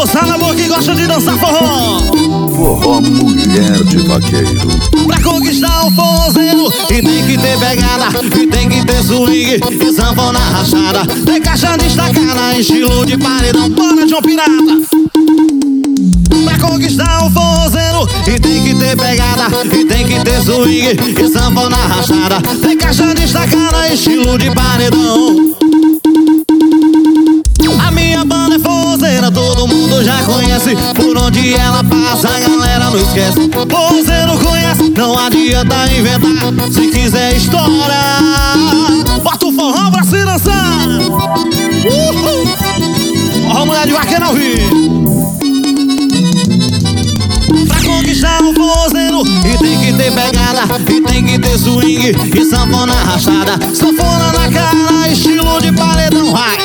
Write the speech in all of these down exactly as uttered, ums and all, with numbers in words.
moçada boa que gosta de dançar forró. Forró Mulher de Vaqueiro. Pra conquistar o forrozeiro e tem que ter pegada, e tem que ter swing e sanfona rachada. Tem caixa destacada, estilo de paredão, bora João Pirata. Pra conquistar o forrozeiro e tem que ter pegada, e tem que ter swing e sanfona rachada. Tem caixa destacada, estilo de paredão. A minha banda é forrozeira, todo mundo já conhece. Por onde ela passa, a galera não esquece. Forrozeiro conhece, não adianta inventar. Se quiser estourar, bota o forró pra se dançar. Uhul. Forró Mulher de Vaqueiro ao vivo. Pra conquistar o forrozeiro e tem que ter pegada, e tem que ter swing e sanfona rachada. Sanfona na cara, estilo de paredão, vai.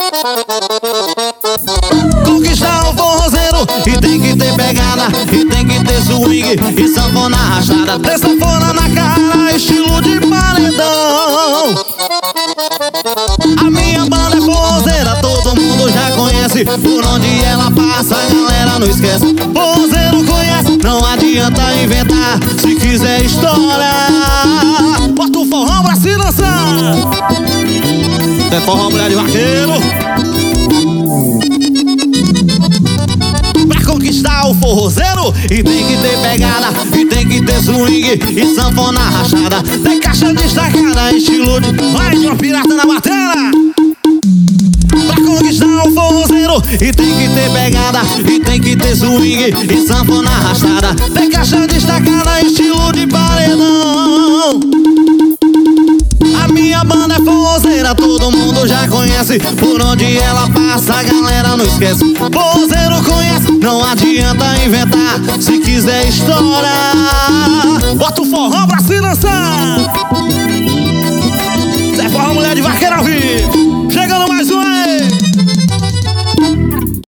Conquistar o forrozeiro e tem que ter pegada, e tem que ter swing e sanfona rachada. Ter sanfona na cara, estilo de paredão. A minha banda é forrozeira, todo mundo já conhece. Por onde ela passa, a galera não esquece. Forrozeiro conhece, não adianta inventar. Se quiser estourar, bota o forró pra se dançar. É Forró Mulher de Vaqueiro. Pra conquistar o forrozeiro e tem que ter pegada, e tem que ter swing e sanfona rachada. Tem caixa destacada, estilo de... vai de uma pirata na bateria. Pra conquistar o forrozeiro e tem que ter pegada, e tem que ter swing e sanfona rachada. Tem caixa destacada, estilo de paredão. A minha banda é forrozeira, todo mundo já conhece. Por onde ela passa, a galera não esquece. Forrozeiro conhece, não adianta inventar. Se quiser estourar, bota o forró pra se dançar.